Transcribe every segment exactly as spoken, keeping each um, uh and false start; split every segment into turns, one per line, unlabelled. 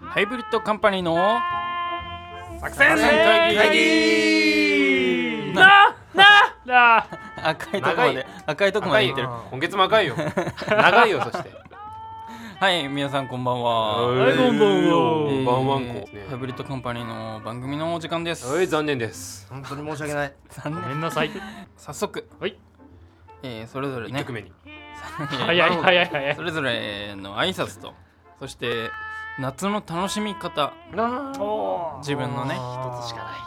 ハイブリッドカンパニーの
作戦
会議
会議ななな
赤いとこまで赤いとこまで行ってる。
今月も赤いよ長いよ。そして
はい皆さんこんばんは。
はいこんばんは、
えー
バンワンコ、
ハイブリッドカンパニーの番組のお時間です。
はい残念です。
本当に申し訳ない。
残念。
ごめんなさい。
早速、
はい、
えー、それぞれね
いっきょくめに
早い早い早い。
それぞれの挨拶と、そして夏の楽しみ方、自分のね
一つしかない、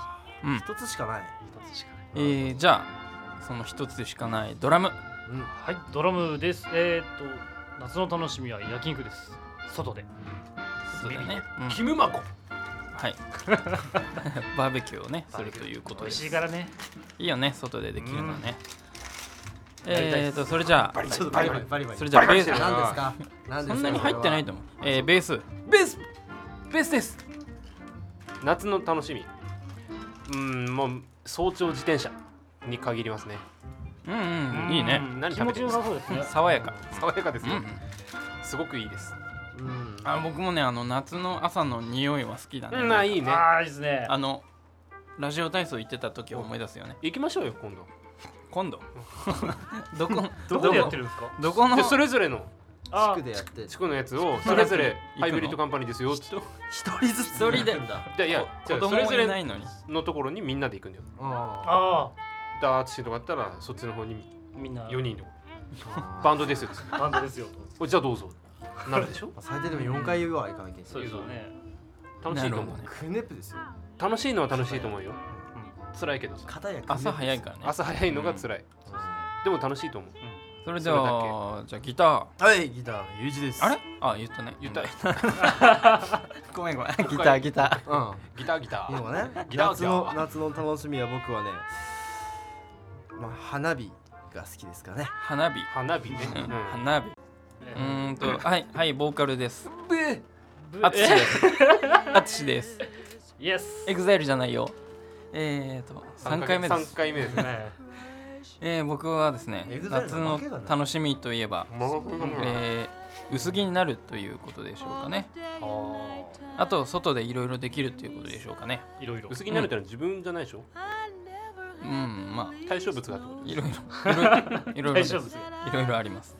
うん
一つしかない
一つしかない。
えー、じゃあその一つしかないドラム。
うん
はい、ドラムです。えー、っと夏の楽しみは焼肉です。外で。
そうだよね、うん
キムマコ
はいバーベキューをねするということ
美味
です。
しいからね。
いいよね外でできるのね。
やりたい
えーとそれじゃあ
ちょっとバリバリバリバリ
それじゃあベース、
バリバリ
何ですか？何ですか？
そんなに入ってないと思う。えー、ベース
ベースベースです。夏の楽しみ、うーんもう早朝自転車に限りますね。
うんうん、いいね。
何
気持ちよ
食べてるんですか？
さそうですね。
爽やか。
爽やかですよ、
うんうん、
すごくいいです。
うん
あ僕もねあの夏の朝の匂いは好きだね。
うんあいいね。
ああいいですね。
あのラジオ体操行ってた時を思い出すよね。
行きましょうよ今度。
今度どこ
どこでやってるんですか？
どこの
でそれぞれの
あ
地区でやって
地区のやつをそれぞれハイブリッドカンパニーですよって。
一人ずつ
一人で
んだ。
じゃあいやじゃあそ
子供も
れぞれ
いないのに。
のところにみんなで行くんだよ。
あ
あ
ダーツシーとかあったらそっちの方に
ーみんな
よにんで
あ
バンドですよ。
バンドですよと。
おじゃあどうぞなるでしょ。
最低でもよんかいは行かなきゃいけない。
そうですよね。
楽しいと思う、
なるほどね
クネップですよ。
楽しいのは楽しいと思うよ。辛いけどさ
片や
朝早いからね。
朝早いのが辛い、でも楽しいと思う。
それではじゃあギター。
はいギターゆうじです。
あれあ言ったね。
言った
ごめんごめん。ギターギター。
うん
ギターギター
いいのかね。
ギター
夏の夏の楽しみは僕はね、まあ花火が好きですかね。
花火。
花火ね、
うん
うん
花火。うーんとはいはいボーカルです。
で
あつしです。あつしです。
イエス。
エグザイルじゃないよ。えーとさんかいめです。
さんかいめですね。
ね
えー、僕はですね
EXILE
夏の
の負けだね
楽しみといえば、
もう
えー、薄着になるということでしょうかね。
あ
あと外でいろいろできるということでしょうかね。
ーいろいろ。
薄着になるってのは自分じゃないでしょ。
うんまあ
対象物がってこと。
いろいろいろいろいろいろです
大丈夫ですよ。
いろいろあります、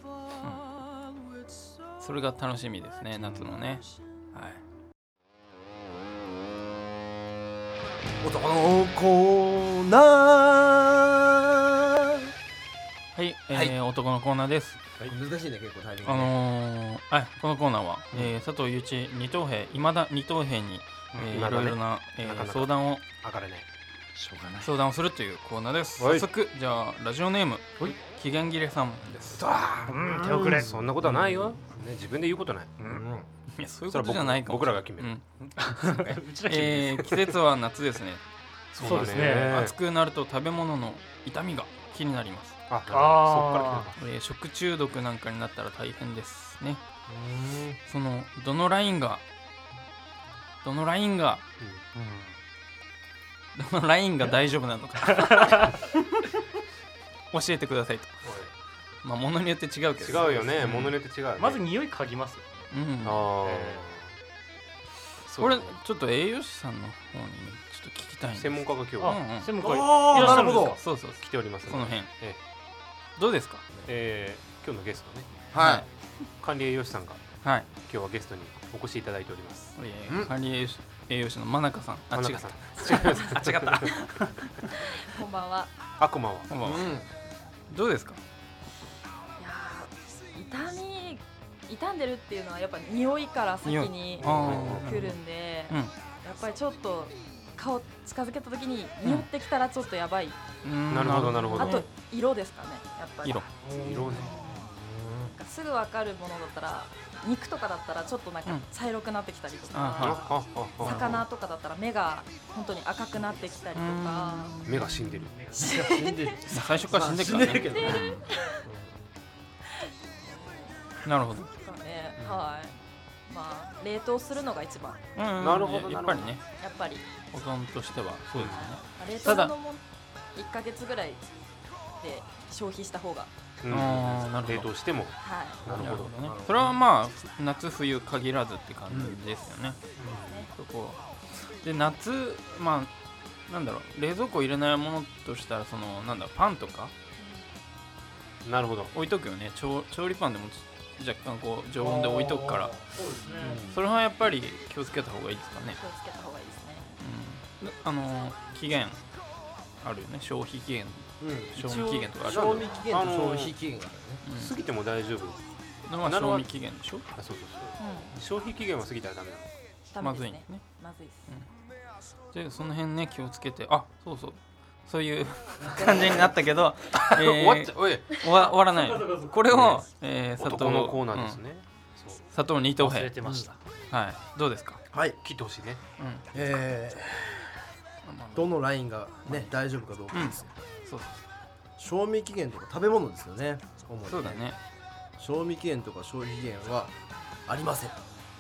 うん、それが楽しみですね夏のね。はい
男のコーナー。
はい、えー男のコーナーです。
難しいね結構タイミング
あ
ね。
のー、はいこのコーナーは、えー佐藤祐一二等兵今田二等兵に、えー
今だね
いろいろな、えー
なかなか
相談を
上がれない。
しょうがない。
相談をするというコーナーです。
はい
早速じゃあラジオネーム
はい
期限切れさんです。
うん手遅れ。
そんなことはないよ、ね、自分で言うことない。
うん
いやそういう
それは僕
ことじゃないかも
僕らが決める、
うん
うちら
えー季節は夏ですね。
そうですね
暑くなると食べ物の痛みが気になります。
あ、そっ
あ
から来
えー食中毒なんかになったら大変ですね。
うん
そのどのラインがどのラインがどのラインが大丈夫なのか教えてくださいと。まあ物によって違うけ
た。
ど
違うよね、
うん
物によって違う、ね、
まず匂い嗅ぎますよ。
うん
ああ、
え
そう
これちょっと栄養士さんの方にちょっと聞きたいんです。
専門家が今日
うん
は
うん
専門家い
あー
らっしゃるんですか
なるほど。
そうそう
来ておりますので
その辺
え
どうですか。
えー今日のゲストね、
はい。
管理栄養士さんが
はい、
今日はゲストにお越しいただいております。
えー管理栄養士栄養士の真中さん。あ違った
真中さん違います。
あ違った
こんばんは。
あこんばんは。
こんばんはどうですか。
いやー痛み傷んでるっていうのはやっぱ匂いから先に
あ
来るんで、
ー
やっぱりちょっと顔近づけた時に匂ってきたらちょっとやばい。
うん
なるほどなるほど
あと色ですかね。やっぱり
色
色ね。
なんかすぐわかるものだったら肉とかだったらちょっとなんか
うん
茶色くなってきたりと
あ
か、
ああああ
魚とかだったら目が本当に赤くなってきたりとか。
目が死んでる。
死んでる。
最初から死んでるからね。
死んでるけどね。
なるほど。
ですかね。はい。まあ冷凍するのが一番。
うん
なるほど
やっぱりね
やっぱり
保存としてはそうですよね。
冷
ただ
凍のもいっかげつぐらいで消費した方が
うん
あーなるほど
冷凍しても
はい
なるほど
ねそれはまあ夏冬限らずって感じですよね、
ね
そこで夏まあなんだろう冷蔵庫入れないものとしたらそのなんだろうパンとか
なるほど
置いとくよね調調理パンでも若干こう常温で置いとくから
そうですね。
それはやっぱり気をつけた方がいいですかね、
気をつけた方がいいですね
うん、であの期限あるよね消費期限
うん
賞味期限とかある
賞味期限と
あのー
消費期限があるね
うん
過ぎても大丈夫
のは
なるほど
賞味期限でしょ
あそうそう
う
そう消費期限は過ぎたらダメなの
んダメですね
まずいんですね
まずいです
でその辺ね気をつけてあそうそうそういう感じになったけど、えー
終わっちゃうおい
終わ終わらないこれを、えー、砂糖
男のコーナーです
うん
ねそう
砂糖二等
忘れ
兵
てました。
はいどうですか、
はい
切ってほしいね
うん
えー、どのラインがね大丈夫かどうかですよ、
そう
賞味期限とか食べ物ですよね主に
そうだね
賞味期限とか消費期限はありません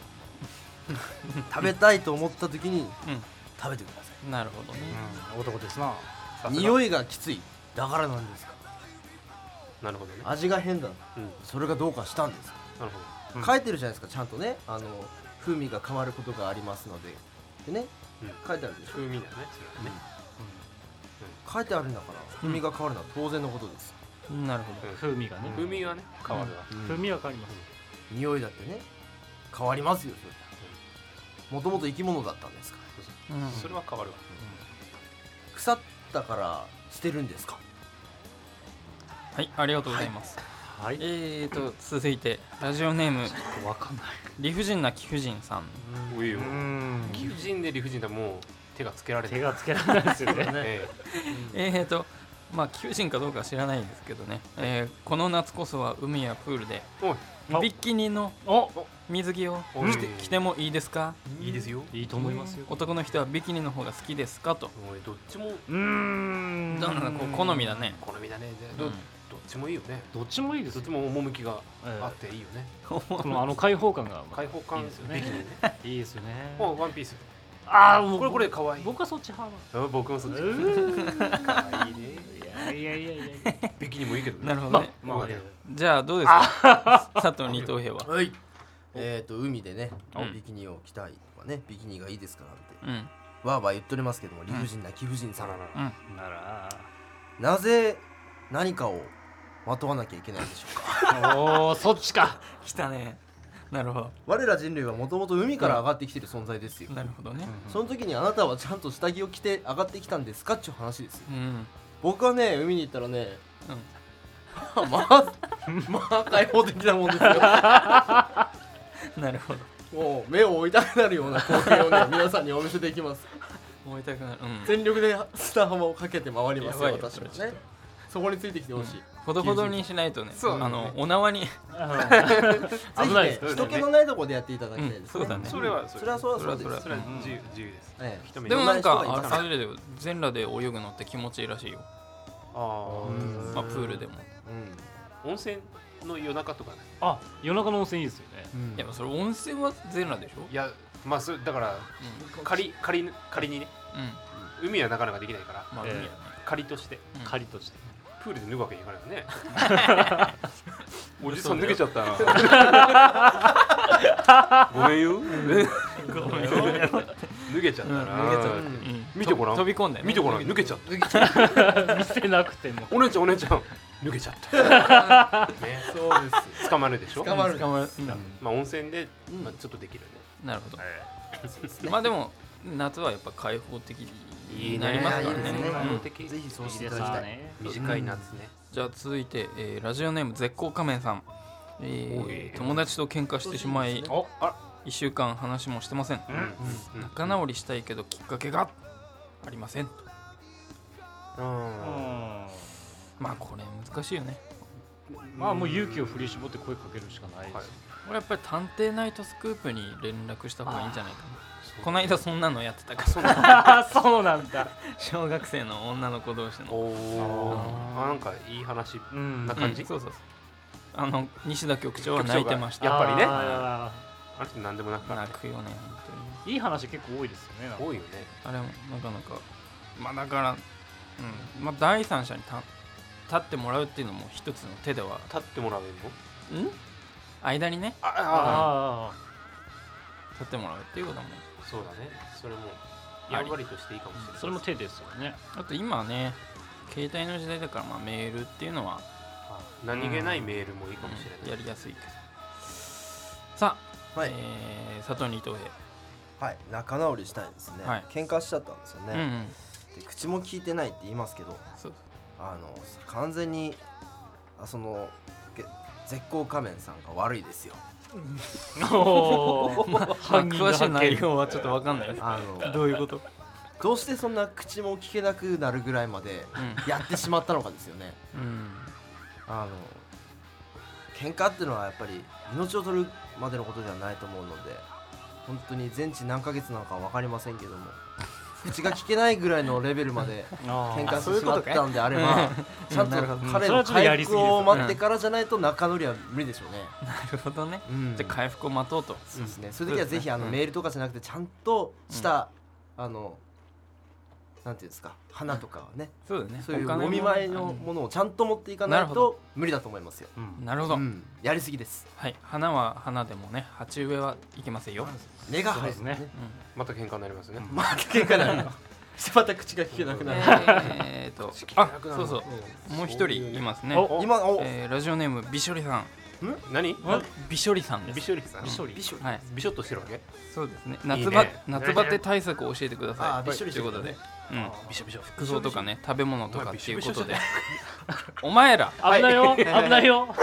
食べたいと思った時に
うん
食べてくださ
なるほどね、
うん、男ですな。
い匂いがきついだからなんですか
なるほどね
味が変だ
うん
それがどうかしたんですか、
なるほ
うん
書いてるじゃないですかちゃんとねあの風味が変わることがありますのででね、
うん
書いてあるでしょ、
ど風味だねそれはね
書いてあるんだから風味が変わるのは当然のことです、
なるほど
うん
風味がね。
風味がね変わるわ
うん
風味は変わります。
匂いだってね変わりますよそれもともと生き物だったんですから
うん
それは変わるわ
腐ったから捨てるんですか
はいありがとうございます、
はい。
えーと続いてラジオネーム
わかんない。
理不尽な貴婦人さん
おいよ
ん
貴婦人で理不尽だもう手がつけられない
手がつけられないですよね。
え
えーとまあ貴婦人かどうかは知らないんですけどね、えーこの夏こそは海やプールで
えおい
お
ビキニの
お、
水着を
おい
着て着てもいいですか
いいですよ
いいと思いますよ。
男の人はビキニの方が好きですかと
おいどっちも
うーん。
どんなこう好みだね
好みだねでど
うん
どっちもいいよね
どっちもいいですよ
どっち。も趣が
ええ
あっていいよね
このあの開放感が
開放感
いいですよね
ビキニね
いいですよね。
もうワンピース
ああ、もう
これこれ可愛い
僕はそっち派
あ僕もそっち
うー
可愛いね
いやいやいやいや。
ビキニもいいけどね
なるほどね、
まあまあね
じゃあどうですか佐藤二等兵は
はいえーと海でね
うん
ビキニを着たいとかねビキニがいいですかなんて
うん
わーわー言っておりますけども理不尽な貴婦人さん、
さらな
うん
なら。
なぜ何かをまとわなきゃいけないんでしょうか
おお、そっちか。
来たねなるほど
我ら人類はもともと海から上がってきてる存在ですよ、
なるほどね
その時にあなたはちゃんと下着を着て上がってきたんですかっていう話ですよ
うん
僕はね海に行ったらね
うん
まあまあ開放的なもんですよ
なるほど
もう目を追いたくなるような光景をね皆さんにお見せできます
思いたくなるうん
全力で砂浜をかけて回りますよ
やばいよ
私も
それちょっ
ねそこについてきてほしい、
ほどほどにしないとね
そう
あのお縄に
ぜひ
危ないです
ね人気のないところでやっていただきたいですね、
うんそうだね
それは
それはそうだそうです
それは
それは自由自由です
ええ
一目
でもなんか
いろんな人がいた
ああれだよ全裸で泳ぐのって気持ちいいらしいよ
あ
うん
まあプールでも
うん
あ温泉の夜中とかね
あ、夜中の温泉いいですよね。
うん
いやそれ温泉は全裸でしょ
いやまあそれだから仮仮仮にね
うん
海はなかなかできないから
まあ
ええ
海やね
仮として
うん
仮として。
プールで脱ぐわけにいかないよねおじさん脱げちゃったなごめんよ
ごめんよ
脱げちゃったな、
うん脱げちゃった
うん
見てごらん
飛び込んでね
見てごらん脱げちゃった
見せなくても。
お姉ちゃんお姉ちゃん脱げちゃったね
そうです
捕まるでしょ
捕まる
捕まるうん
まあ温泉で、
うん
まあ、ちょっとできるね
なるほどまあでも夏はやっぱ開放的になりますからね
いいですね
うん
的
ぜひそうし
いいです
ていただきたい、
ね。
短い夏ね、
じゃあ続いて、えーラジオネーム絶好仮面さん、えー
おい
友達と喧嘩してしまい
お、
あ
いっしゅうかん話もしてません、
うんうん
仲直りしたいけどきっかけがありません
うん
うん。
まあこれ難しいよね
まあもう勇気を振り絞って声かけるしかないですよ。
これやっぱり探偵ナイトスクープに連絡した方がいいんじゃないかなこの間そんなのやってたから
あ、そうなんだ。
小学生の女の子同士の
おお
あー
あなんかいい話
うん
な感じ、
うんそうそうそうあの西田局長は泣いてました
やっぱりね
あ
あの人何でもなくな
泣くよね本
ーいい話結構多いですよね。なんか
多いよね
当にあれもなかなかまあだからうんまあ第三者にた立ってもらうっていうのも一つの手では
立ってもらうの？
ん間にね
ああ
あ
立ってもらうっていうことも
そうだね。それもやんわりとしていいかもしれない。
あそれも手ですよね。
あと今はね携帯の時代だから、まあ、メールっていうのは
あ何気ないメールもいいかもしれない。
やりやすいけどさあ、
はい、
えー、佐藤二等
はい、仲直りしたいですね、
はい
喧嘩しちゃったんですよね、
兵うんうん
で口も聞いてないって言いますけど、
そう
あの完全にあそのげ絶好仮面さんが悪いですよ。
おお。
まあ詳しい内容はちょっと分かんないです
あの
どういうこと
どうしてそんな口も聞けなくなるぐらいまでやってしまったのかですよね。
うん、うん
あの喧嘩っていうのはやっぱり命を取るまでのことではないと思うので、本当に全治何ヶ月なのかは分かりませんけども、口が聞けないぐらいのレベルまで喧嘩してしまったんであれば、ちゃんと
なるほど
彼の回復を待ってからじゃないと仲直りは無理でしょうね。
なるほどね、
うん
じゃあ回復を待とうと
そうですね。そういう時はぜひあの
うん
メールとかじゃなくてちゃんとしたあのなんていうんですか、花とかはね、
そうだね
そういう
お金も
お見舞いのものをちゃんと持っていかな
ないるほど
と無理だと思いますよ。
うん
なるほど、
うんやりすぎです。
はい花は花でもね鉢植えはいけませんよ、
根が生え
そうですね。
また喧嘩になりますね。
まあ喧嘩になる。また口が聞けなくなる。
えーと
口
あ
聞けなくなる
そうそうもう一人いますね、
お
今お
えーラジオネームびしょりさん
何？
びしょりさんです
ビショリさん。
ビショリ
ビショ
はい
ビショッとしてるわけ？
そうですね
いい
夏バ
ね
夏バテ対策を教えてください
あーびっしょりしてる
ということで、うん、
ビショビショ。
服装とかね食べ物とかっていうことで
お前
お前ら
危ないよ。危ないよ。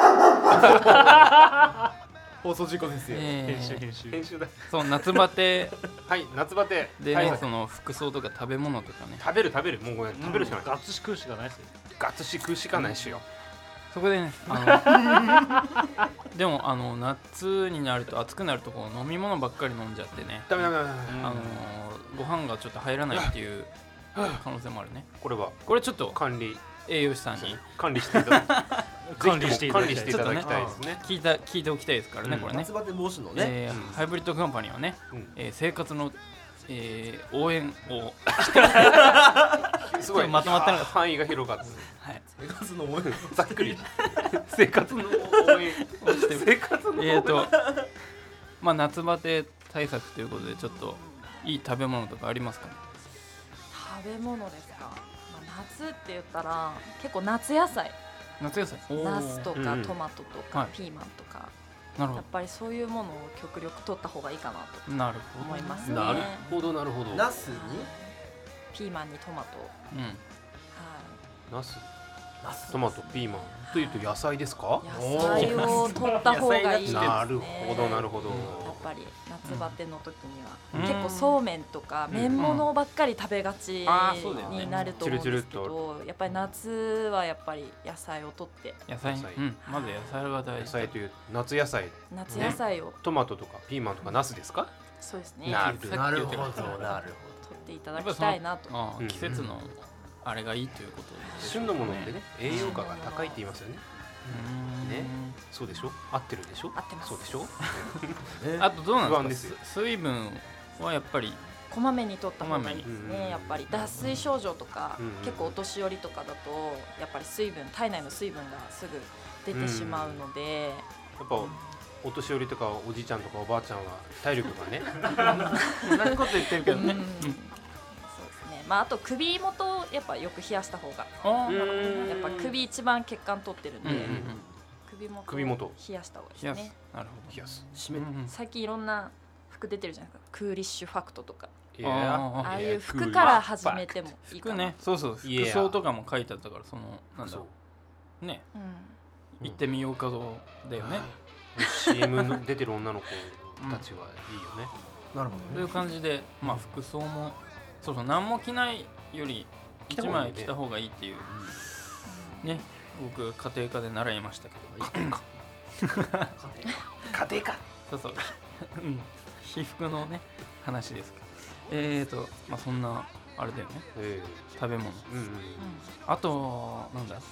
放送事故ですよ。
え
編集
ー
編集。
編集だ。
そう夏バテ
はい夏バテ。
で
はい
ねその服装とか食べ物とかね
食べる食べるもうごめん食べるしかない。
ガッツし食うしかないですよ。
ガッツし食うしかないっしよ。
そこでねあのでもあの夏になると暑くなるとこう飲み物ばっかり飲んじゃってね
ダメダメダメダメ。
あのご飯がちょっと入らないっていう可能性もあるね
これは
これちょっと
管理
栄養士さんに
管理していただき
管理していただ
管理
きたい
していただきたいですね。
聞いた聞いておきたいですからね、
うん
これね
夏バテ防止のね。
えー
うん
ハイブリッドカンパニーはね、
うん
えー生活の、えー応援を、
すごい
まとまってなかった
範囲が広かった。
はい、
生活の応援。
ざっくり生活の応援生活の応援
えーとまあ夏バテ対策ということでちょっといい食べ物とかありますかね。
食べ物ですか、まあ、夏って言ったら結構夏野菜、
夏野菜
ナスとか
うん
トマトと
はい
かピーマンとか、
なるほ
やっぱりそういうものを極力取った方がいいかなと
どなるほど
思いますね。
なるほどなるほど。
ナスに
ピーマンにトマト、
うん
は
ナス
ナス
トマトピーマンというと野菜ですか？
い、野菜を取った方がいいですね。
なるほどなるほど。
やっぱり夏バテの時には、
うん
結構そうめんとか麺物ばっかり食べがち
あーそうだよね
になると思うんですけ
チュルチュル
ど、やっぱり夏はやっぱり野菜を取って
野菜
野菜
うん、まず野菜が大
野
事
菜という夏野菜
夏野菜を、
トマトとかピーマンとかナスですか？
そうですね
なる
取
なるほどなるほ
っていただきたいなと。
あー
うん
季節のあれがいいということでしょ
旬
う
のものってね栄養価が高いって言いますよね。
うーん
ねそうでしょ？合ってるでしょ？
合ってます
そうでしょ？
ど。え
あとどうなんで
不安ですすよ
か水分はやっぱり
こまめに取った方がいいです
こまめに
ね。やっぱり脱水症状とか、
うん
結構お年寄りとかだとやっぱり水分体内の水分がすぐ出てしまうので、
やっぱお年寄りとかおじいちゃんとかおばあちゃんは体力がね
同じこと言ってるけどね
うんそうですね。まああと首元をやっぱよく冷やした方が、
あ
う
ー
ん
やっぱ首一番血管取ってるんで、
うんうんうん
首元を
首元
冷やした方がいい
冷や
ですすね。
なるほ
冷やす。
締め
ど、うんうん
最近いろんな服出てるじゃないですか。クーリッシュファクトとか、
いや
あ
ああいう服から始めてもいいかな。
服ねそうそう
いや
服装とかも書いてあったからそのなんだ
そう
ろうね
うん。
行ってみようかぞだよね
シーエム の出てる女の子たちはいいよね。
なるほ
という感じでまあ服装もそうそう何も着ないより一枚着た方がいいっていうね僕家庭科で習いましたけど
家庭か。
そうそううん被服のね話ですけどえーとまあそんなあれだよね
え
食べ物
えうんうん。
あとなんだ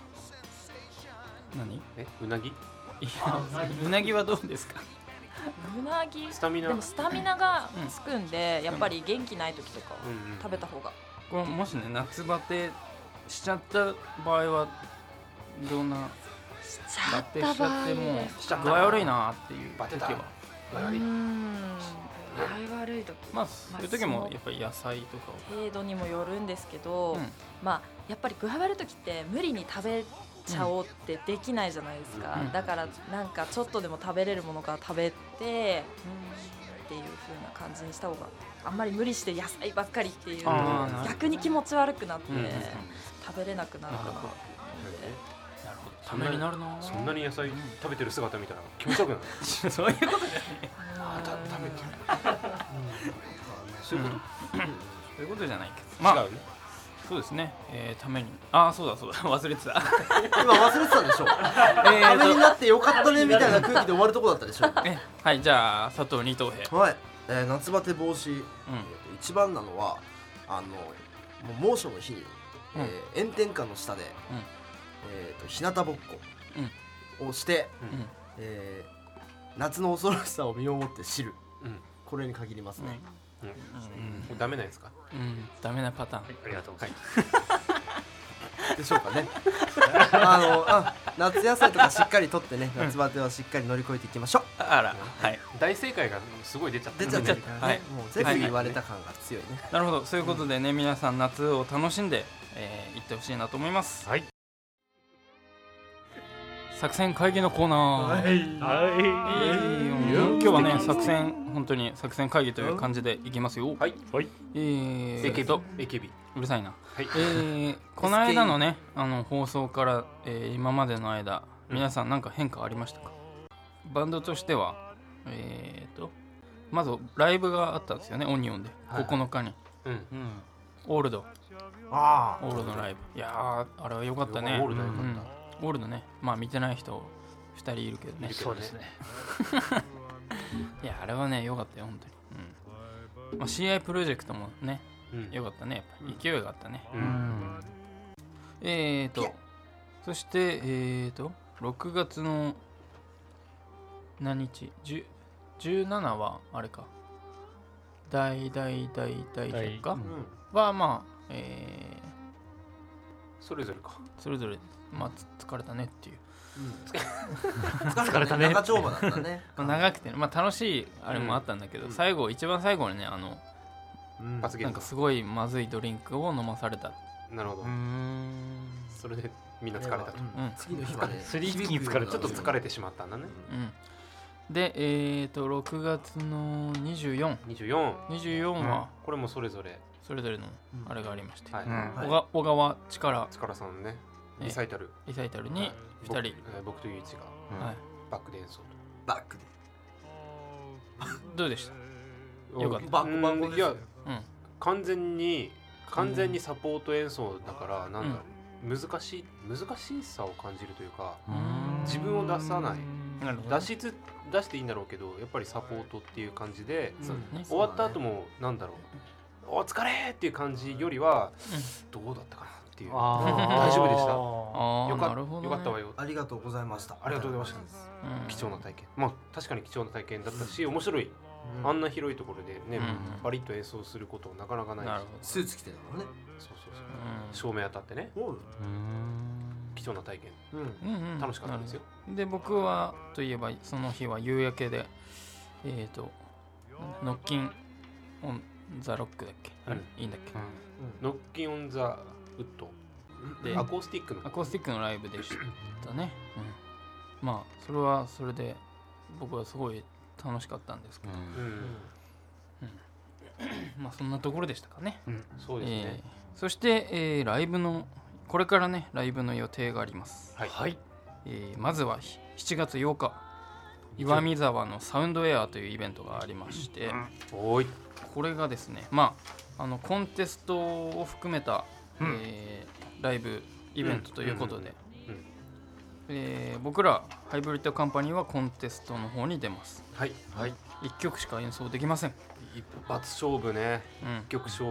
何い
えうなぎ？
やうなぎはどうですか
うなぎ
スタミナ。
でもスタミナがつくんで、やっぱり元気ない時とかは
うんうん
食べた方が、
これもしね夏バテしちゃった場合はどんな
しちゃっ
バテしち
た場合
ゃってもう
しちゃった
具合悪いなっていう
バテた
時は
うーん具合悪い時
まあそういう時もやっぱり野菜とかを
程度にもよるんですけど、
うん
まあやっぱり具合悪い時って無理に食べちゃおうってできないじゃないですか、
うん
だからなんかちょっとでも食べれるものから食べてっていう風な感じにした方があんまり無理して野菜ばっかりっていう
あーなるほど
逆に気持ち悪くなって
うんうんうん
食べれなくなるかなと思って
なるほどためになるな
そんなに野菜食べてる姿見たら気持ち悪くなる
そういうことじゃない
あた食べてるそういうこと
そういうことじゃないけどまあ
違うね
そうですね、えー、ためにああそうだそうだ忘れてた
今忘れてたでしょ
え
ために
ー
なってよかったねみたいな空気で終わるとこだったでしょ
とえはいじゃあ佐藤二等兵
はい、えー夏バテ防止、
うん
えーと一番なのはあのもう猛暑の日に、
うん
えー炎天下の下で、
うん
えーと日向ぼっこをして、
うん
えー夏の恐ろしさを身をもって知る、
うん
これに限りますね、
うん
うん
もうダメなんですか
うんダメなパターン
ありがとうございます、
でしょうかねあのあ夏野菜とかしっかりとってね夏バテはしっかり乗り越えていきましょう、
あらはい
大正解がすごい出ちゃった
出ちゃってるからね、
はい
もう全部言われた感が強いね、
なるほどそういうことでね皆さん夏を楽しんでえー行ってほしいなと思います
はい
作戦会議のコーナー
はい
えー今日はね作戦本当に作戦会議という感じでいきますよ
はい
はい
えー
エケビ
と
エケビ
うるさいな
はい
えーこの間のねあの放送から、えー今までの間皆さん何か変化ありましたか、バンドとしてはえーとまずライブがあったんですよねオニオンで、
はい
ここのかに
うん
オールド
あ
オールドのライブいやーあれは良かったね
オールドよか
うん
っ
オールドねまあ見てない人ふたりいるけどね
いるけど
そうですね
いやあれはね良かったよ本当に、うんまあ、シーアイ プロジェクトもね
たうん
良かったねやっぱり勢いがあったね、
う
うんん
えーとそしてえーとろくがつの何日じゅうじゅうしちはあれか大大大大百科
大
はまあえ
それぞれか
ーそれぞれまあつ疲れたねっていう
疲れたね長丁場だったね
まあ長くてねまあ楽しいあれもあったんだけど、
うん
最後一番最後にねあの
うん
罰ゲーム
なんかすごいまずいドリンクを飲まされた
なるほど
ん
それでみんな疲れたと
うん
次の日まで
スリーピーに疲れ
ちょっと疲れてしまったんだね
うんでえーとろくがつのにじゅうよっか
にじゅうよん
にじゅうよっかは
これもそれぞれ
それぞれの
うん
あれがありまして、
はい
うん
はい
小川小川力
塚さんね
え
リサイタル
リサイタルにふたり、
僕えー僕とゆういちが
はい、
バックで演奏
バックで
どうでした
と
よかった
バックバックですよ
いや完全に完全にサポート演奏だからなんだろう難しい難しさを感じるというか
うん
自分を出さない
なるほど
出しつ出していいんだろうけどやっぱりサポートっていう感じで
そうだね
終わった後もなんだろうお疲れっていう感じよりはどうだったかなっていう
あー
大丈夫でした
ああ
よか
なるほど、ね、
よかったわよ
ありがとうございました
ありがとうございました
うん
貴重な体験まあ確かに貴重な体験だったし面白い
うん
あんな広いところでね
うん
バリッと演奏することなかなかないし
なるほ
スーツ着てたからね
そうそうそう
ど
照明当たってね
おう
貴重な体験
うん
うんうんうん
楽しかったですよ
なるほどで僕はといえばその日は夕焼けでえっ、ー、とノッキンオンザロックだっけあれ、
うん
いいんだっけ、
ノッキンオンザウッド
で
アコースティックの
アコースティックのライブでしたね、うん、まあそれはそれで僕はすごい楽しかったんですけど、
うん
まあそんなところでしたかね、
そうですね
えーそして、えーライブのこれからねライブの予定があります、
はい
はい
えーまずはししちがつようか岩見沢のサウンドエアーというイベントがありまして、
おーい
これがですねまああのコンテストを含めた、
うん
えーライブイベントということで、
うんうんうん
えー僕らハイブリッドカンパニーはコンテストの方に出ます
はい
はい
いっきょくしか演奏できません、
一発勝負ね
うん
一曲勝負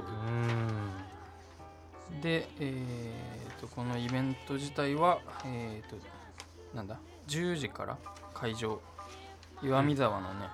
で、えー、とこのイベント自体は、えー、となんだじゅうじから会場岩見沢のね、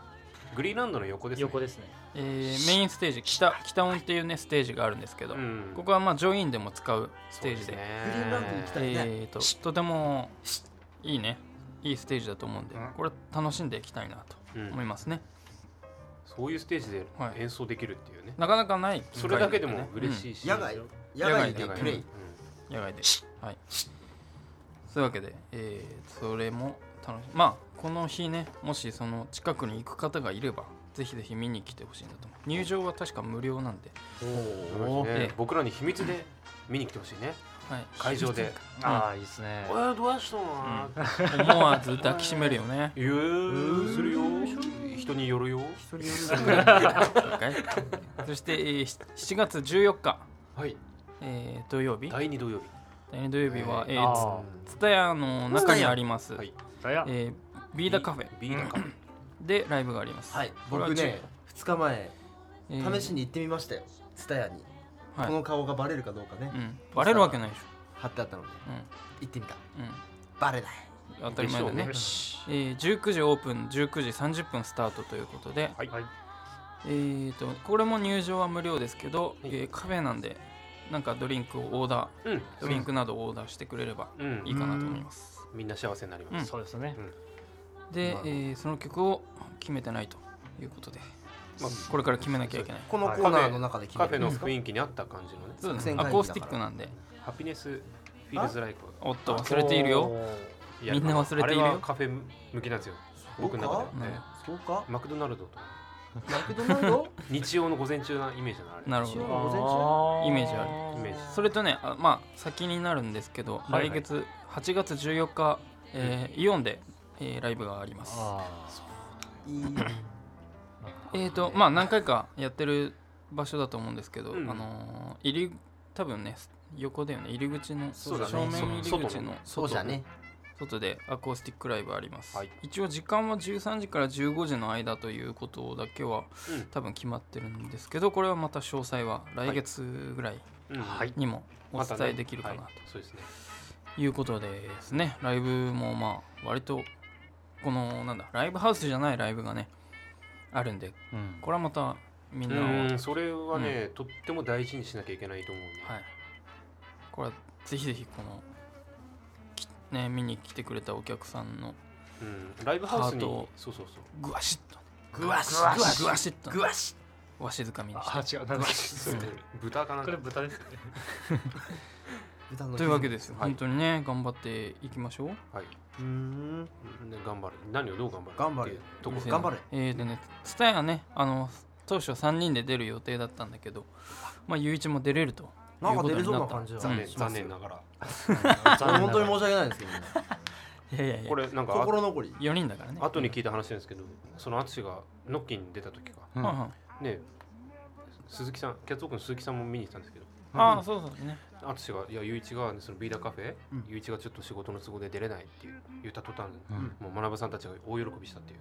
グリーンランドの横ですね。
横ですね。
えーメインステージ北北音っていうねステージがあるんですけど、
うん
ここはまあジョインでも使うステージで
そうすね
グリーンランド行きたいね。
えー、ととてもいいねいいステージだと思うんで、
うん
これ楽しんでいきたいなと
うん
思いますね、
そういうステージで
はい
演奏できるっていうね、
なかなかない
それだけでも
機会
嬉しいし、
野外
うん
野外で
野外
プレイ。
うん
野外ではいそういうわけで、えーそれも楽しいまあこの日ねもしその近くに行く方がいればぜひぜひ見に来てほしいんだと思う。入場は確か無料なんで、
そうですね
ええ
僕らに秘密で見に来てほしいね、
はい、
会場で。
ああいいですね。
えー、どうしたの、
思わず抱きしめるよね
いやーするよ、人によるよ。
一人よる
はいそして、えーししちがつじゅうよっか、
はい、
えー土曜日
第二土曜日。
第二土曜日は、えー
あ
つ蔦屋の中にあります、
はい、
あ。だや。
えービーダカフェ
ビーダカフェ。
でライブがあります。
はい
これは
僕ねふつかまえ
えー
試しに行ってみましたよツタヤに、
はい
この顔がバレるかどうかね、
うん、バレるわけないでし
貼ってあったので
ょ。
行ってみた
うん、うん、
バレない。
当たり前だね
で。
よ
し
し。
えーじゅうくじオープン、じゅうくじさんじゅっぷんスタートということで、
はい、
はい。
えー、とこれも入場は無料ですけど、
はい
えーカフェなんでなんかドリンクをオーダ
うん
ー、ドリンクなどをオーダーしてくれれば
うん
いいかなと思います。
みんな幸せになります。
そうですね。
で、
なるほど
えーその曲を決めてないということで、
まあ
これから決めなきゃいけない。
このコーナーの中で決め
カフェの
るんですか。
雰囲気に合った感じのね、
そうです
作戦会議だから
アコースティックなんで、
ハピネスフィールズライク。
おっと忘れているよ。
いや
みんな忘れているよ
あれはカフェ向きなんですよ、僕の中で、
うん
ね
そうか
マクドナルドと
マクドナルド
日曜の午前中なイメージなのあれ。
なるほど。
一応午前中
イメージある
イメージ。
それとね、あまあ先になるんですけど、
はいはい
来月はちがつじゅうよっか、えーイオンで、えーライブがあります。
あ
いい
えーとまあ何回かやってる場所だと思うんですけど、
うん
あのー入り多分ね横だよね、入り口の
そうだね
正面入り口の
そうじゃね。
外でアコースティックライブあります、
はい
一応時間はじゅうさんじからじゅうごじの間ということだけは
うん
多分決まってるんですけど、これはまた詳細は来月ぐらい
うん
はい
にもお
またね
伝えできるかな
はいそうですね。
ということでですね、ライブもまあ割とこのなんだライブハウスじゃないライブがねあるんで、
あ。うん。
これはまたみん
う
なを、はい、
ん、それはね、とっても大事にしなきゃいけないと思うね。
これはぜひぜひこのきね見に来てくれたお客さんの
うん、ライブハウスに
ハートを
そうそうそう。
グワシッと
グワシ
グワシッグワシッと
グワシ
わしづかみにして
あ違う。なんだっけ。
そう豚かなんか
これ。豚ですね。
豚の
というわけですよ、
はい
本当にね頑張っていきましょう。
はい。
うーん
ね頑張る。何をどう頑張る
頑張る
っていうところ
頑張れ
えーとねツタヤねあの当初さんにんで出る予定だったんだけど、まあゆういちも出れるということ
なんか出れそう
になった。
な感じは
残念、
うん
残念ながら。
本当に申し訳ないですけどね
いやいやいや
これなんか
心残り
よにんだからね。
後に聞いた話なんですけど、その淳がノッキーに出た時か、
うんうん
ね、鈴木さん、キャッツオークの鈴木さんも見に行ったんですけど、
ああそうそうね。
淳がいやゆういちがそのビーダカフェ、
うん
ゆういちがちょっと仕事の都合で出れないっていう言った途端、
うん
もう学さんたちが大喜びしたっていう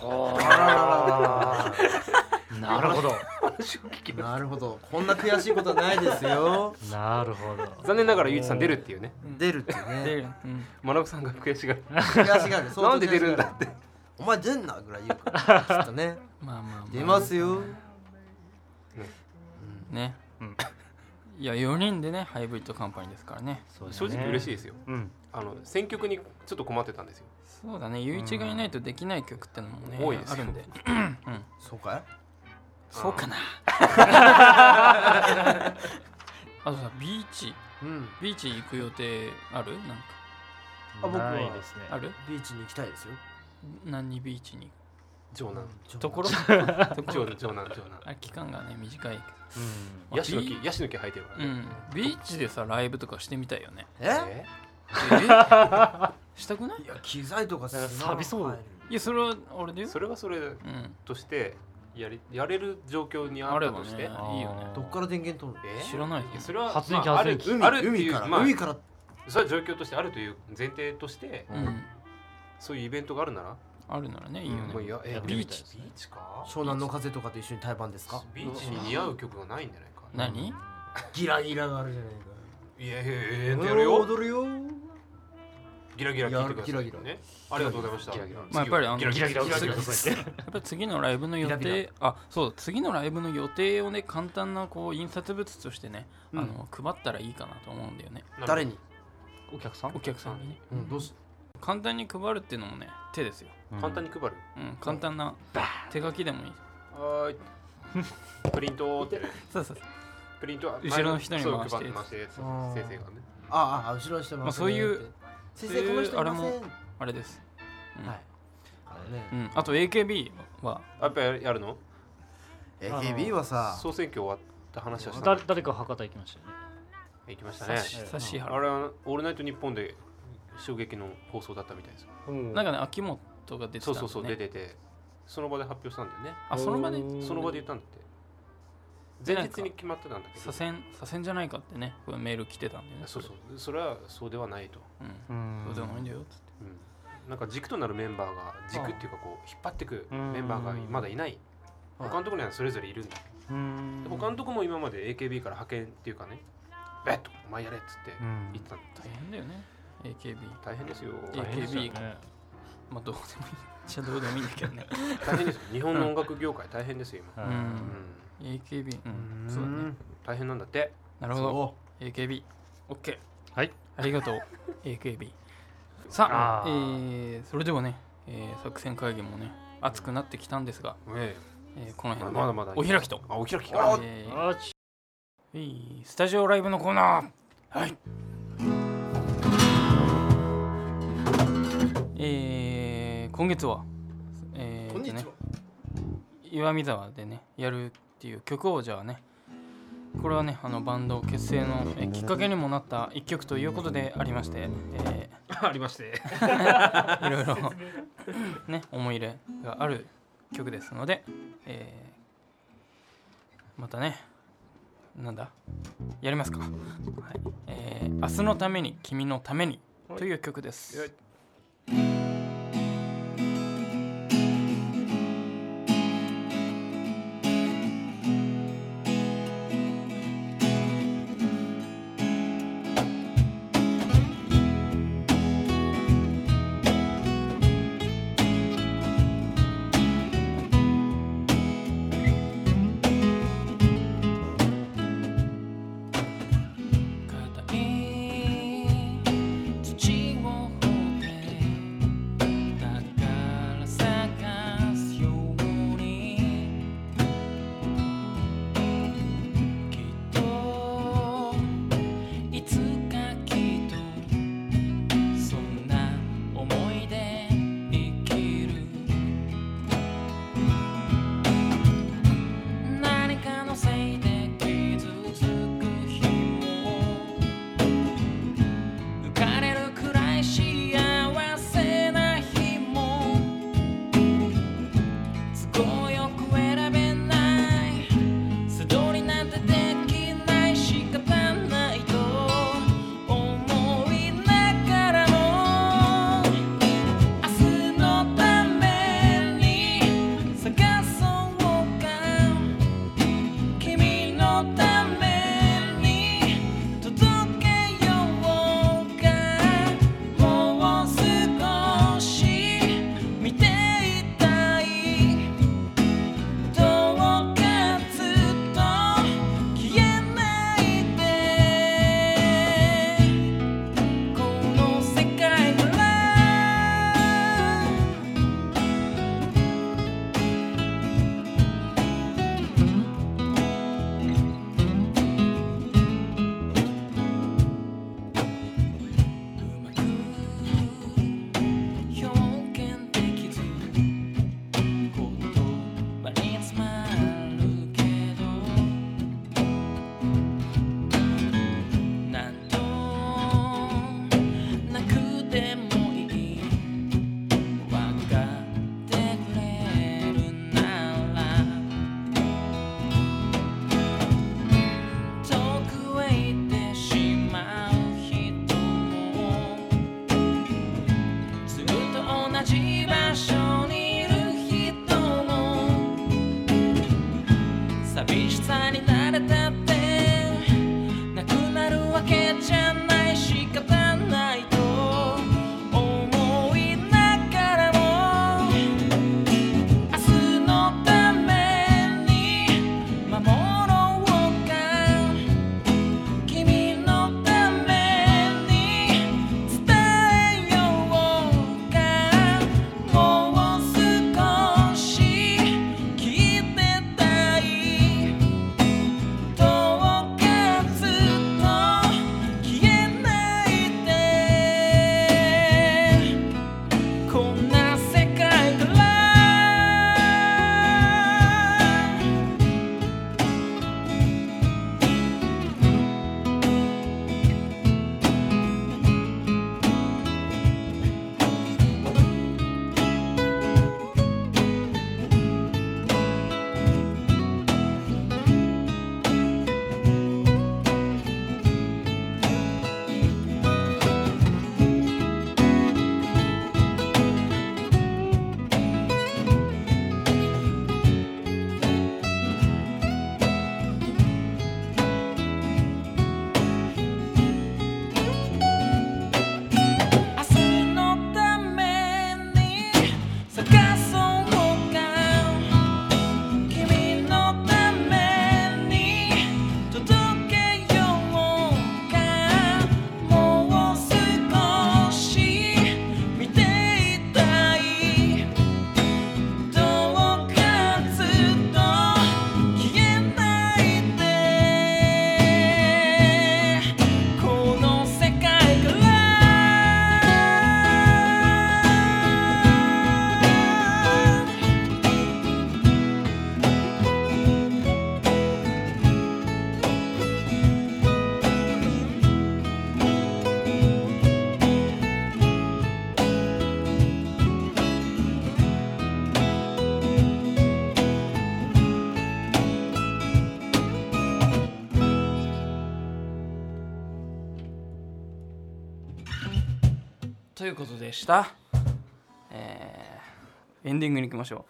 あ
なるほど。
話を聞きま
なるほどこんな悔しいことはないですよ
なるほど。
残念ながらゆういちさん出るっていうね、
出るって
出
ね
るうん
学さんが悔しがる
悔しがる相当
なんで出るんだって。
お前出んなぐらい言うからきっとね
まあまあまあ
出ますよ
ね。
うん。
いやよにんでねハイブリッドカンパニーですからね。
そう
正直嬉しい
い。
ですよ。
うん。
あの選曲にちょっと困ってたんですよ。
そうだね、ゆういちがいないとできない曲ってのもね、
多いですよ
あるんで、うん、
そうかい
そうかな。あとさ、ビーチ、
うん
ビーチ行く予定ある？なんか
あ僕は
ないですね。
ある？
ビーチに行きたいですよ
何ビーチに？
長男、
ところ？とこ
長
ろ
男、長男、長男。
あ期間がね短いけ
うん。
ど。
ヤシの木、
ビ
ヤシの木生えてるから
ーう
ね。
ん、ビーチでさライブとかしてみたいよね。
え
え
えしたくない？
いや機材とか
なんか錆びそう
入る
いやそれは俺だよ。
それはそれ
うん。
としてやりやれる状況にあ
あればね
ったとして、
いいよね。
どっから電源取る
え
知らない
いやそれは
発電機
まあある
発
海
あるっていう
海から、
まあ
海から
それは状況としてあるという前提として、
うん。
そういうイベントがあるなら、
あるならねいいよね。
もういやえ
やって
ビーチ
みたいです
ビーチか
湘南の風とかと一緒に対バンですか
ビーチに似合う曲がないんじゃないか。
何？
ギラギラがあるじゃないか
いやいやいややるよ。
踊るよ
ギラギラ聞いてください
ギラギラ
ね。ありがとうございました。
ギラギラ
まあやっぱりあの
ギラギラギラギラギラ
ギラギラ
やっぱり次のライブの予
ビラビ
定あそう次のライブの予定をね簡単なこう印刷物としてね、
うん
あの配ったらいいかなと思うんだよね
誰に、
お客さん
お客さんにね
うん、どうし
簡単に配るっていうのもね手ですよ、
簡単に配る。
うん、簡単な手書きでもいい
はーい。プリントってね。
そうそう
プリントは
後ろの人に回して
そう配って回して先
あー
生がね。
ああ後ろにしてます、ね
まあそういう
先生この人いません
あれもあれです、うん
はいあれね、
うん、あと エーケービー は
やっぱやるの？
エーケービー はさ
総選挙終わった話はしたの。
だ誰か博多行きましたよね。
行きましたね。
さし
あれはオールナイトニッポンで衝撃の放送だったみたいですよ。
なんかね秋元が出てたんだ、ね、
そうそうそう出てて、その場で発表したんだよね。
あその場で
その場で言ったんだって。前日に決まってたんだけど。
左遷左遷じゃないかってねこれメール来てたんだよね
そうそう。それはそうではないと。
うんそうではないんだよっつって
うん。なんか軸となるメンバーが軸っていうかこう引っ張ってくメンバーがまだいない。他のところにはそれぞれいるんだ。
うん
で他のところも今まで エーケービー から派遣っていうかね、ベッとお前やれっつって言ってたんだ。
大変だよね エーケービー
大変ですよ。
エーケービー
ね
まあどうでもいいじゃどうでもいいんだけどね
大変ですよ。日本の音楽業界大変ですよ今。
う
うんん
うん。
エーケービー うんそうだね
大変なんだって。
なるほど
そ
エーケービー OK
はい
ありがとう エーケービー さあ
あ
え
ー
ーそれではね、えー作戦会議もね熱くなってきたんですが、
え
えーこの
え
辺で
まだまだ。
お開きと、
あお開き
あ
か。
えー
あち
はいスタジオライブのコーナーはいえー、今月はえー
こんにちは
とね岩見沢でねやるっていう曲をじゃあねこれはねあのバンド結成のえーきっかけにもなった一曲ということでありまして、え
ありまして。
ーいろいろね思い入れがある曲ですので、えーまたねなんだやりますか、はいえー明日のために君のためにという曲です、
はい
硬い土を掘ってということでした。えー、エンディングに行きましょう。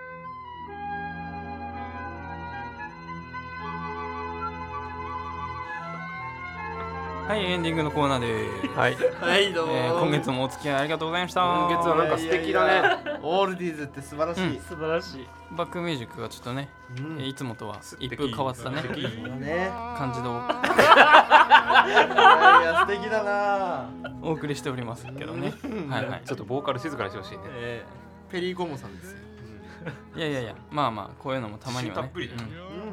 はい、エンディングのコーナーです。
はい
はいどうも、
えー、今月もお付き合いありがとうございました。
今月はなんか素敵だね。
いやいやいやオールディーズって素晴らしい、
うん
素晴らしい。
バックミュージックがちょっとね、
うん
いつもとは
素敵
一風変わったね
素敵
だね
感じで
いやいや素敵だな、
お送りしておりますけどね。はいはい。
ちょっとボーカル静かにしてほしいね。
えー、ペリーゴモさんですよ。
いやいやいや、まあまあこういうのもたまにはね。
たっぷりだね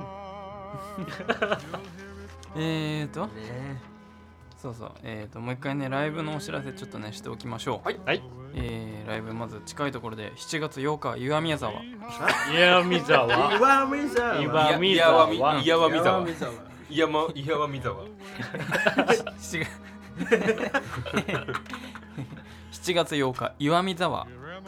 うん、えーと、
ね
そうそう、えーともう一回ねライブのお知らせちょっとねしておきましょう。
はい
はい。
えー、ライブまず近いところでしちがつようか岩宮沢。
岩見沢。
岩見沢
岩見
いやわみ
沢。
いやわみざわ
岩見沢
いやまいやわみざわ
しちがつようか岩見沢。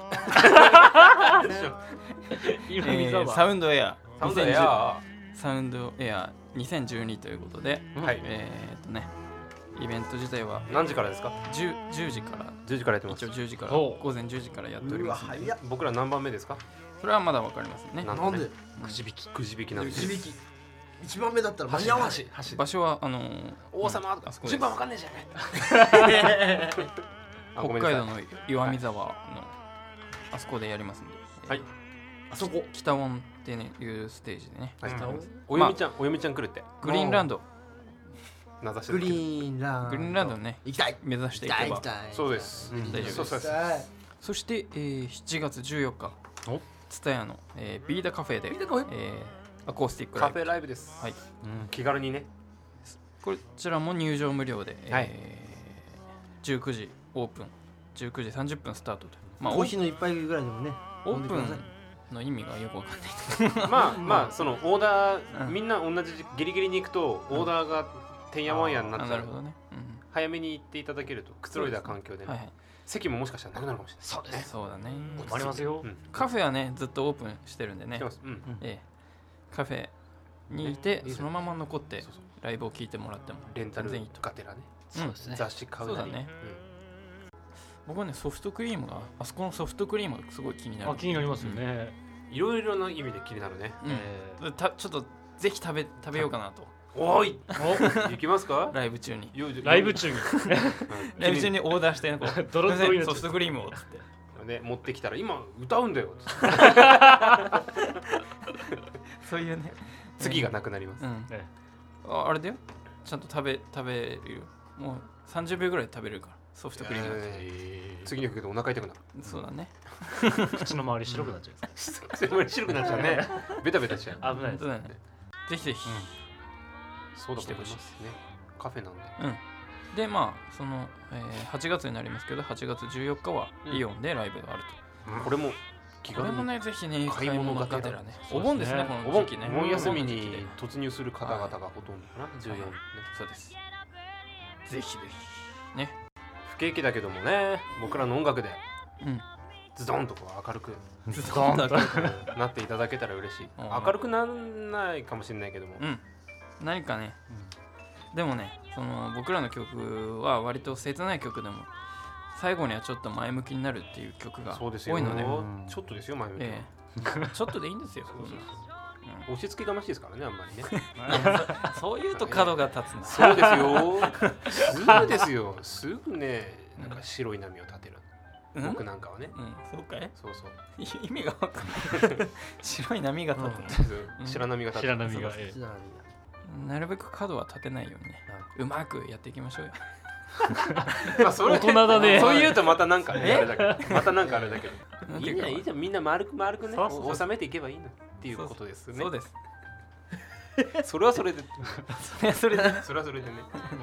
岩見
えーサ
沢。
ウンドエア
サウンドエア
サウンドエアにせんじゅうにということで、
はい
えーとねイベント自体は
何時からですか？
じゅう, じゅうじから
じゅうじからやってます
一応。じゅうじから
ほう
午前じゅうじからやっており
うわ
ますので、
早っ
僕ら何番目ですか？
それはまだわかりませんね。
な
なんで
くじ引きくじ引きなんです。
くじ引き一番目だったら間に
橋
合わない
橋橋
場所はあのー
王様
あそこです
順番わかんねえじゃん。
北海道の岩見沢のあそこでやりますんで、
はい
あそこ
北音っていうステージでね、
はい
やってます
およみちゃんおよみちゃん来るって
グリーンランド
名指し
グリーンランド
グリーンランドね
行きたい
目指してい
行きた
けば。
い行きたい
そうです
大丈夫です
そうそうそう
そして、えー、しちがつじゅうよっか
お
ツタヤの、えー、ビーダカフェで
ビーダカフェ
えーアコースティックライブ、
カフェライブです
はい、
気軽にね
こちらも入場無料で、
はい
えー、じゅうくじオープンじゅうくじさんじゅっぷんスタートで、まあ、
コーヒーの一杯ぐらいでもね
オープ
飲んでくださ
ンの意味がよくわかんない
まあまあそのオーダー
うん
みんな同じギリギリに行くとオーダーがてんやわんやになっちゃう
あなるほどね、うん
早めに行っていただけるとくつろいだ環境でね
はいはい、
席ももしかしたらなくなるかもしれない
そうです。
そうだね。
困りますよ
うん
カフェはねずっとオープンしてるんでね
して、ますうん
ええ、カフェにいて
ね
そのまま残って
そうそう
ライブを聴いてもらっても
レンタル
全然いいと。
がてらね
うん
ですね。
雑誌買うなり
そうだね僕はねソフトクリームがあそこのソフトクリームがすごい気になる。
あ、気になりますよね。
いろいろな意味で気になるね
うん
え
たちょっとぜひ食べ食べようかなと
おーい
ー
行きますか
ライブ中に
よ
ライブ中に
ライブ中にオーダーしてねこう
ドロドロになっちゃう
ソフトクリームをつって
ね持ってきたら今歌うんだよ
そういうね
次がなくなります
うん
え
ああれだよちゃんと食べ食べるよもうさんじゅうびょうぐらいで食べれるからソフトクリームだと
えー次の曲でお腹痛くなる
そうだね
口の周り白くなっちゃう。
白くなっちゃうねベタベタしちゃう
危ないです
そう。だねぜひぜひ
そうだと思いますねカフェなんで
でまあその、えーはちがつになりますけどはちがつじゅうよっかはイオンでライブがあると、
これも気軽に
これもねぜひね
買い
買い
物がてら
物がてらね
そうですね
お盆ですねこ
お盆
の時期ね
お盆休み
お盆の時期で
に突入する方々がほとんどかなじゅうよんね
そうですぜひぜひね
不景気だけどもね僕らの音楽で
うん
ズドンとこう明るく
ズドンと
なっていただけたら嬉しい
うん
明るくならないかもしれないけども
うん何かね、でもねその僕らの曲は割と切ない曲でも最後にはちょっと前向きになるっていう曲が
そうですよ
多いので、
ん
ちょっとですよ前向きは
ええちょっとでいいんですよ
そうそうそう
うん
押し付けがましいですからねあんまりね
そういうと角が立つんだ
そうですよすぐですよすぐねなんか白い波を立てる
うん
僕なんかはね
うんそうかい
そうそう
意味が分かんない白い波が立つ、うん
白波が立つ
白波が。え
ちな
なるべく角は立てないようにねうまくやっていきましょうよ
まあそれ
大人だね
そう言うとまたなんかねあれだけどまたなんかあれだけど
なんていうか
いいじゃんいいじゃんみんな丸く丸くね
そうそうそう
収めていけばいいのっていうことですね
そうです
それはそれで
それはそれでね
それはそれでね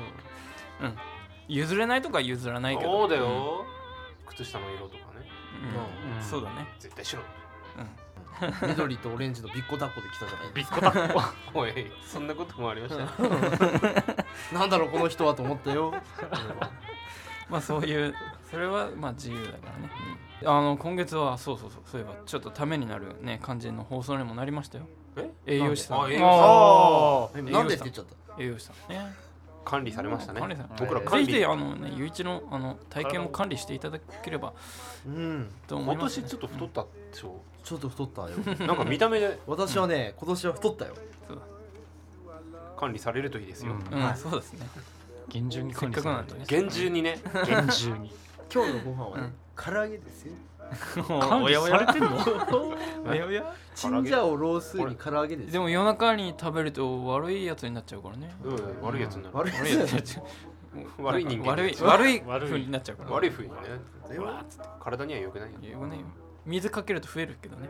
譲れないとか譲らないけど
そうだよ靴下の色とかね
うん、
うん
そうだね
絶対白
緑とオレンジのビッコタッコで来たじゃない
ビッコタッコ。
おいそんなこともありましたよ
なんだろうこの人はと思ったよ
まあそういうそれはまあ自由だからね、あの今月はそうそうそうそういえばちょっとためになるね感じの放送にもなりましたよ
え
栄養士さん
あ栄養
あ
えなんでって言っちゃった
栄養士さんね
管理されましたね
管理され
僕ら管理
ぜひぜひあのねゆういちのあの体験も管理していただければ
うん
と思い
今
ます、ね、
年ちょっと太ったでしょ、
ちょっと太ったよ
なんか見た目で
私はね今年は太ったよ
管理されるといいですよ、
うん
うん、
はい
そうですね
厳重に
せっかくなんでね
厳重にね
厳重に
今日のご飯はね
うん
唐揚げですよ
管理されてんの
おやおや
チンジャオロースーに唐揚げですよ
でも夜中に食べると悪いやつになっちゃうからね
うん悪いやつになる
悪い
悪いやつになっちゃう
悪い人間
悪い悪い
悪い
風になっちゃうから
悪い風にね
でも
体には良くないよ
よくないよ水かけると増えるけどね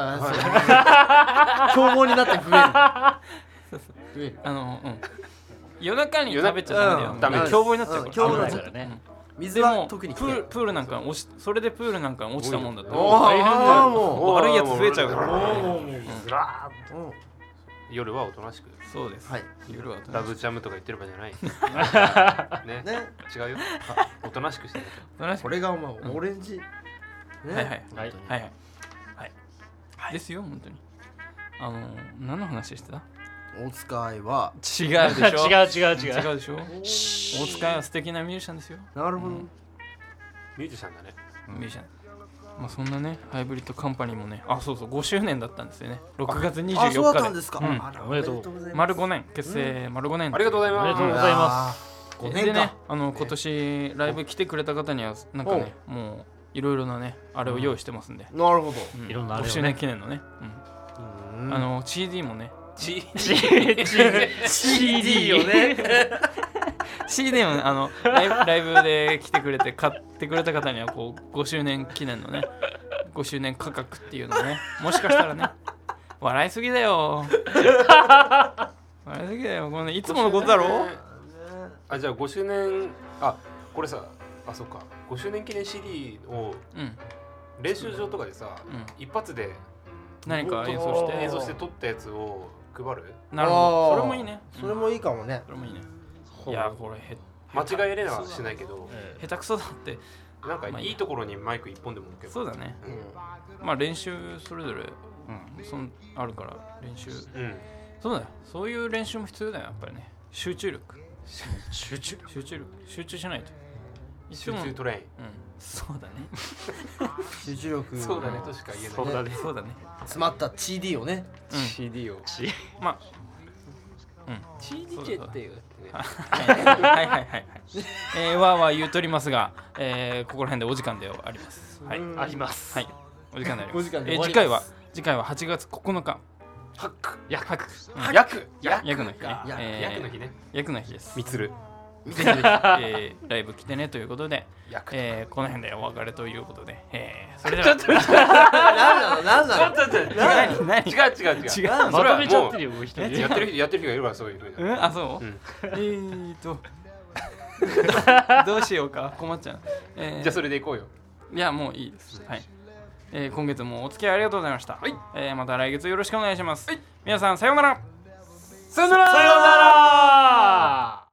ああそう凶暴になって増える増える
あのうん夜中に食べちゃダメだよ、
うん
ダメです
凶暴になっちゃうから、
うん凶暴になっちゃう
危ないからね
水
でも
は特に
プールプールなんか落ちそれでプールなんか落ちたもんだと
おー
大変だ
あー
よ
も
悪いやつ増えちゃうから
もうもうもう
ずら
うん
夜はおとなしく
そうです、
はい
夜は
ラブジャムとか言ってる場合じゃないね
ね
違うよおとなしくしてね
楽し
これがお前オレンジね
はいはい
はい
はいはいはいですよ本当にあの何の話してた
お使いは
違うでしょ
違う違う違う
違うでしょ大塚は素敵なミュージシャンですよ
なるほど
うん
ミュージシャンだね
ミュージシャンまあそんなねハイブリッドカンパニーもねあそうそうごしゅうねんだったんですよねろくがつ24
あそうだった
日で
んですか
うん
あら
おめでとう
ございます
丸ごねん結成丸ごねん
ありがとうござい
おめでとうご
ます
ざいま
ご
でね
ねんか
あの今年ライブ来てくれた方にはなんかねもういろいろなねあれを用意してますんで
なるほど
うん
いろんなあれをね
ごしゅうねん記念のね
うん
あの シーディー もね
チ
シーディー をね
シーディー もねあのライブライブで来てくれて買ってくれた方にはこうごしゅうねん記念のねごしゅうねん価格っていうのをねもしかしたらね笑いすぎだよ笑いすぎだよこれ、ね、いつものことだろ
あじゃあごしゅうねんあこれさあそっかごしゅうねん記念 シーディー を
うん
練習場とかでさ
うん
一発で
何か演奏して
演奏して撮ったやつを配る
なるほど
あー
それもいいね
それもいいかもね
それもいいねいやこれへ
間違えれはしないけど
え
下手くそだって
なんかいいところにマイク一本でも置けば
そうだね
うん
まあ練習それぞれ、うん、そんあるから練習
うん
そうだよそういう練習も必要だよやっぱりね集中力
集中
集中力集中しないといつも
集中トレイン
うんそうだね
集中力
そうだねとしか言えない
そうだね
そうだね
詰まった シーディー をね
うん
シーディー を
まあうん
シーディー 決定
はいはいはいはい、えー、わーわー言うとりますが、えー、ここら辺でお時間でありますはい
うん
あります
はいお時間であります
お時間で
えー
終わります
次回は次回ははちがつここのか
ハック
やく
ヤク
ヤクの日ね
や
えー
ヤクの日ね
ヤクの日です
みつる
ぜひぜひ、えー、ライブ来てねということで、
ヤク
えー、この辺でお別れということで、えー、それでは
何なの何なの
何何
違う違う違う
違う
そ
まと
れはもう
めちゃってるよもう一人
やってる人やってる人がいるからそういうふう
う
なん
あそう、
うん
えーとどうしようか困っちゃう、えー、
じゃあそれでいこうよ
いやもういいですはい、えー、今月もお付き合いありがとうございました、はいえー、また来月よろしくお願いします、はい、皆さんさようなら
さよなら
さようなら